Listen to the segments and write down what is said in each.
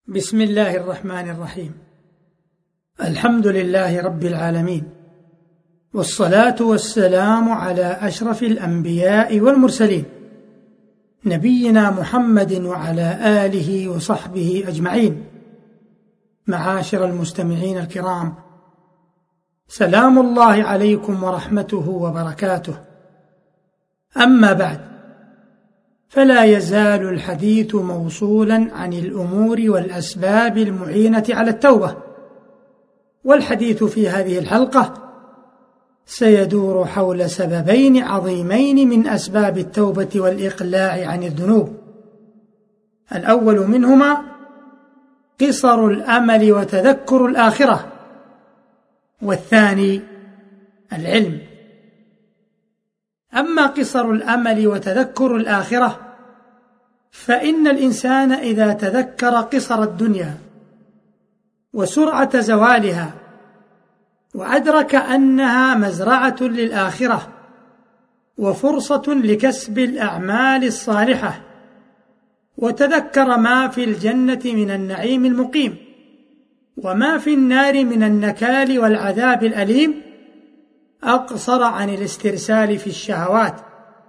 بسم الله الرحمن الرحيم. الحمد لله رب العالمين، والصلاة والسلام على أشرف الأنبياء والمرسلين، نبينا محمد وعلى آله وصحبه أجمعين. معاشر المستمعين الكرام، سلام الله عليكم ورحمته وبركاته. أما بعد، فلا يزال الحديث موصولا عن الأمور والأسباب المعينة على التوبة، والحديث في هذه الحلقة سيدور حول سببين عظيمين من أسباب التوبة والإقلاع عن الذنوب. الأول منهما قصر الأمل وتذكر الآخرة، والثاني العلم. أما قصر الأمل وتذكر الآخرة، فإن الإنسان إذا تذكر قصر الدنيا وسرعة زوالها، وأدرك أنها مزرعة للآخرة وفرصة لكسب الأعمال الصالحة، وتذكر ما في الجنة من النعيم المقيم وما في النار من النكال والعذاب الأليم، أقصر عن الاسترسال في الشهوات،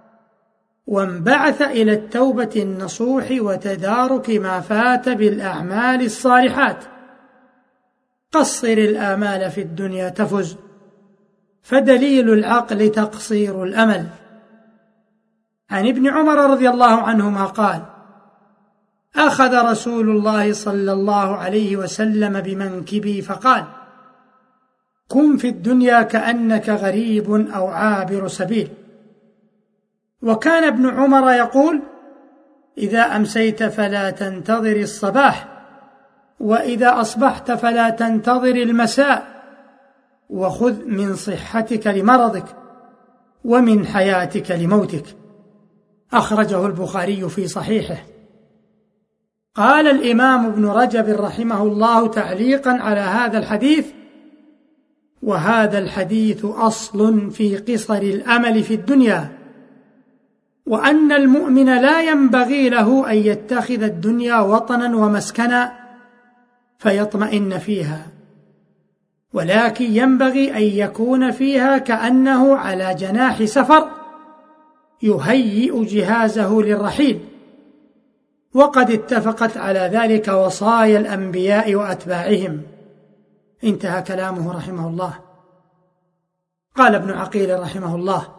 وانبعث إلى التوبة النصوح وتدارك ما فات بالأعمال الصالحات. قصر الآمال في الدنيا تفز، فدليل العقل تقصير الأمل. عن ابن عمر رضي الله عنهما قال: أخذ رسول الله صلى الله عليه وسلم بمنكبي فقال: كن في الدنيا كأنك غريب أو عابر سبيل. وكان ابن عمر يقول: إذا أمسيت فلا تنتظر الصباح، وإذا أصبحت فلا تنتظر المساء، وخذ من صحتك لمرضك ومن حياتك لموتك. أخرجه البخاري في صحيحه. قال الإمام ابن رجب رحمه الله تعليقا على هذا الحديث: وهذا الحديث أصل في قصر الأمل في الدنيا، وأن المؤمن لا ينبغي له أن يتخذ الدنيا وطنا ومسكنا فيطمئن فيها، ولكن ينبغي أن يكون فيها كأنه على جناح سفر يهيئ جهازه للرحيل، وقد اتفقت على ذلك وصايا الأنبياء وأتباعهم. انتهى كلامه رحمه الله. قال ابن عقيل رحمه الله: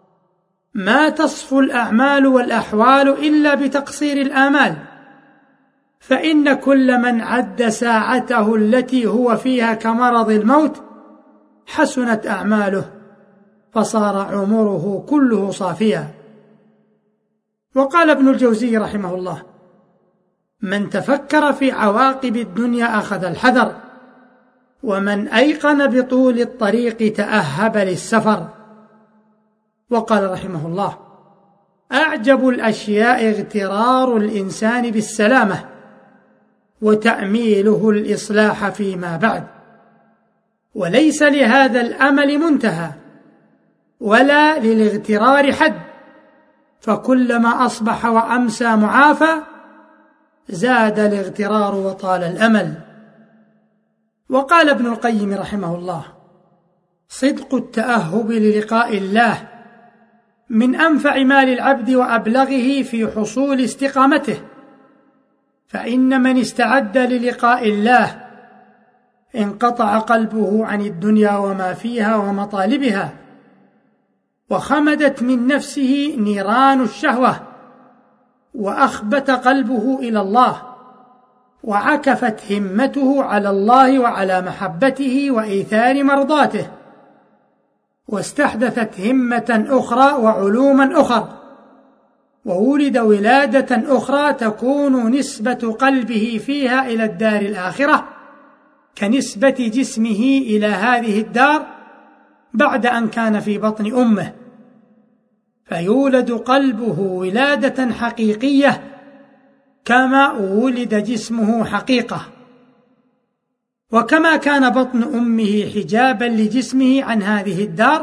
ما تصفو الأعمال والأحوال إلا بتقصير الآمال، فإن كل من عد ساعته التي هو فيها كمرض الموت حسنت أعماله، فصار عمره كله صافيا. وقال ابن الجوزي رحمه الله: من تفكر في عواقب الدنيا أخذ الحذر، ومن أيقن بطول الطريق تأهب للسفر. وقال رحمه الله: أعجب الأشياء اغترار الإنسان بالسلامة، وتأميله الإصلاح فيما بعد، وليس لهذا الأمل منتهى ولا للاغترار حد، فكلما أصبح وأمسى معافى زاد الاغترار وطال الأمل. وقال ابن القيم رحمه الله: صدق التأهب للقاء الله من أنفع مال العبد وأبلغه في حصول استقامته، فإن من استعد للقاء الله انقطع قلبه عن الدنيا وما فيها ومطالبها، وخمدت من نفسه نيران الشهوة، وأخبت قلبه إلى الله، وعكفت همته على الله وعلى محبته وإيثار مرضاته، واستحدثت همة أخرى وعلوما أخر، وولد ولادة أخرى تكون نسبة قلبه فيها إلى الدار الآخرة كنسبة جسمه إلى هذه الدار بعد أن كان في بطن أمه، فيولد قلبه ولادة حقيقية كما ولد جسمه حقيقة. وكما كان بطن أمه حجابا لجسمه عن هذه الدار،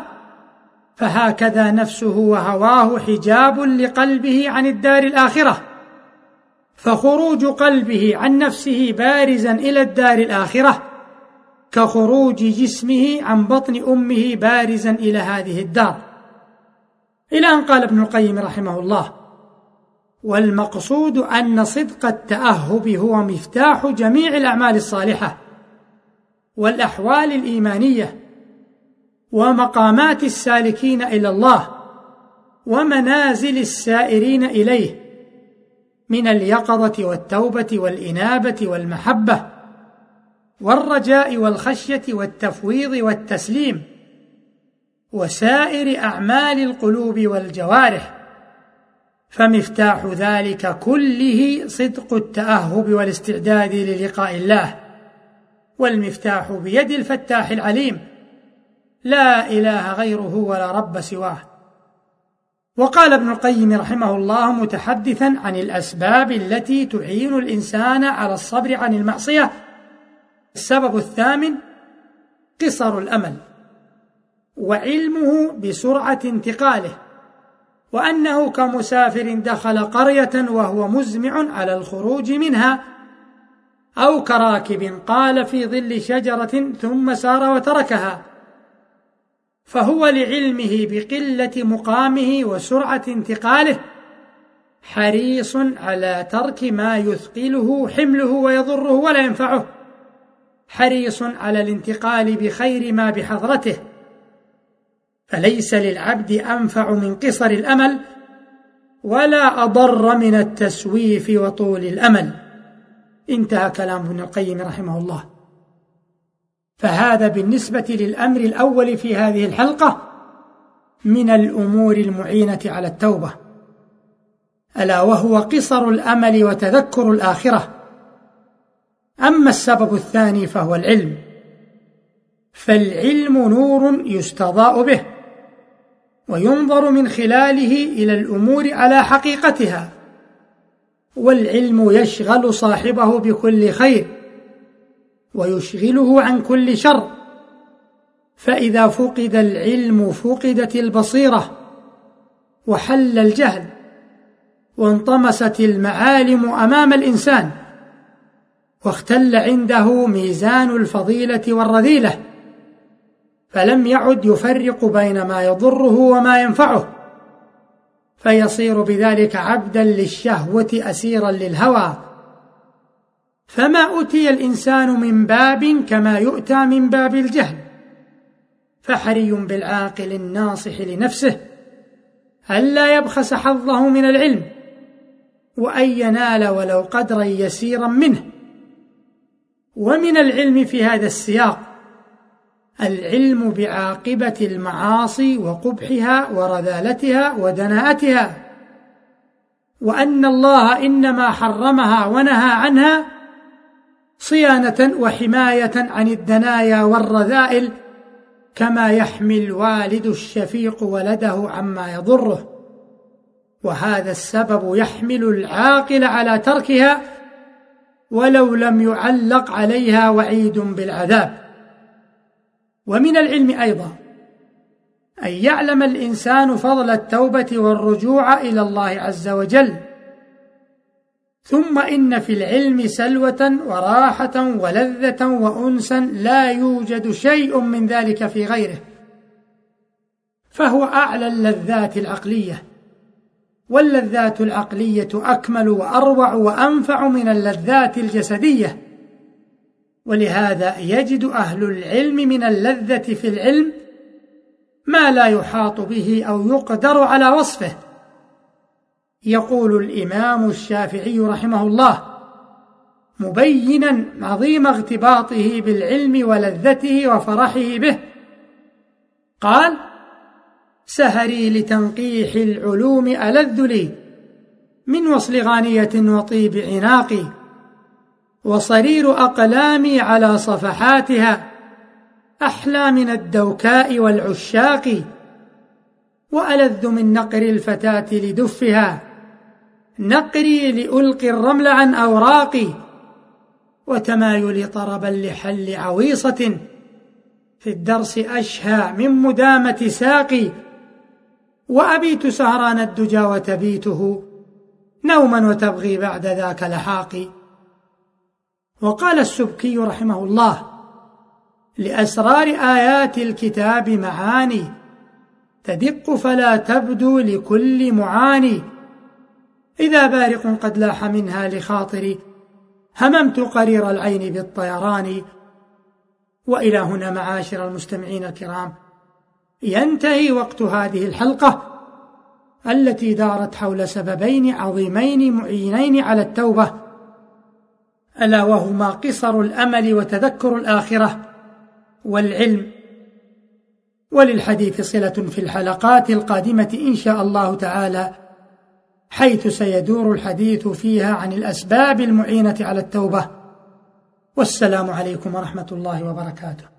فهكذا نفسه وهواه حجاب لقلبه عن الدار الآخرة، فخروج قلبه عن نفسه بارزا إلى الدار الآخرة كخروج جسمه عن بطن أمه بارزا إلى هذه الدار. إلى أن قال ابن القيم رحمه الله: والمقصود أن صدق التأهب هو مفتاح جميع الأعمال الصالحة والأحوال الإيمانية ومقامات السالكين إلى الله ومنازل السائرين إليه من اليقظة والتوبة والإنابة والمحبة والرجاء والخشية والتفويض والتسليم وسائر أعمال القلوب والجوارح، فمفتاح ذلك كله صدق التأهب والاستعداد للقاء الله، والمفتاح بيد الفتاح العليم لا إله غيره ولا رب سواه. وقال ابن القيم رحمه الله متحدثا عن الأسباب التي تعين الإنسان على الصبر عن المعصية: السبب الثامن قصر الأمل، وعلمه بسرعة انتقاله، وأنه كمسافر دخل قرية وهو مزمع على الخروج منها، أو كراكب قال في ظل شجرة ثم سار وتركها، فهو لعلمه بقلة مقامه وسرعة انتقاله حريص على ترك ما يثقله حمله ويضره ولا ينفعه، حريص على الانتقال بخير ما بحضرته، فليس للعبد أنفع من قصر الأمل ولا أضر من التسويف وطول الأمل. انتهى كلام ابن القيم رحمه الله. فهذا بالنسبة للأمر الأول في هذه الحلقة من الأمور المعينة على التوبة، ألا وهو قصر الأمل وتذكر الآخرة. أما السبب الثاني فهو العلم، فالعلم نور يستضاء به وينظر من خلاله إلى الأمور على حقيقتها، والعلم يشغل صاحبه بكل خير ويشغله عن كل شر، فإذا فقد العلم فقدت البصيرة وحل الجهل وانطمست المعالم أمام الإنسان، واختل عنده ميزان الفضيلة والرذيلة، فلم يعد يفرق بين ما يضره وما ينفعه، فيصير بذلك عبدا للشهوة أسيرا للهوى. فما أتي الإنسان من باب كما يؤتى من باب الجهل، فحري بالعاقل الناصح لنفسه ألا يبخس حظه من العلم، وأن ينال ولو قدرا يسيرا منه. ومن العلم في هذا السياق العلم بعاقبة المعاصي وقبحها ورذالتها ودناءتها، وأن الله إنما حرمها ونهى عنها صيانة وحماية عن الدنايا والرذائل، كما يحمي الوالد الشفيق ولده عما يضره، وهذا السبب يحمل العاقل على تركها ولو لم يعلق عليها وعيد بالعذاب. ومن العلم أيضا أن يعلم الإنسان فضل التوبة والرجوع إلى الله عز وجل. ثم إن في العلم سلوة وراحة ولذة وأنسا لا يوجد شيء من ذلك في غيره، فهو أعلى اللذات العقلية، واللذات العقلية أكمل وأروع وأنفع من اللذات الجسدية، ولهذا يجد أهل العلم من اللذة في العلم ما لا يحاط به أو يقدر على وصفه. يقول الإمام الشافعي رحمه الله مبينا عظيم اغتباطه بالعلم ولذته وفرحه به، قال: سهري لتنقيح العلوم ألذ لي من وصل غانية وطيب عناقي، وصرير أقلامي على صفحاتها أحلى من الدوكاء والعشاق، وألذ من نقر الفتاة لدفها نقري لألقي الرمل عن أوراقي، وتمايل طربا لحل عويصة في الدرس أشهى من مدامة ساقي، وأبيت سهران الدجى وتبيته نوما وتبغي بعد ذاك لحاقي. وقال السبكي رحمه الله: لأسرار آيات الكتاب معاني تدق فلا تبدو لكل معاني، إذا بارق قد لاح منها لخاطري هممت قرير العين بالطيران. وإلى هنا معاشر المستمعين الكرام ينتهي وقت هذه الحلقة التي دارت حول سببين عظيمين معينين على التوبة، ألا وهما قصر الأمل وتذكر الآخرة والعلم. وللحديث صلة في الحلقات القادمة إن شاء الله تعالى، حيث سيدور الحديث فيها عن الأسباب المعينة على التوبة. والسلام عليكم ورحمة الله وبركاته.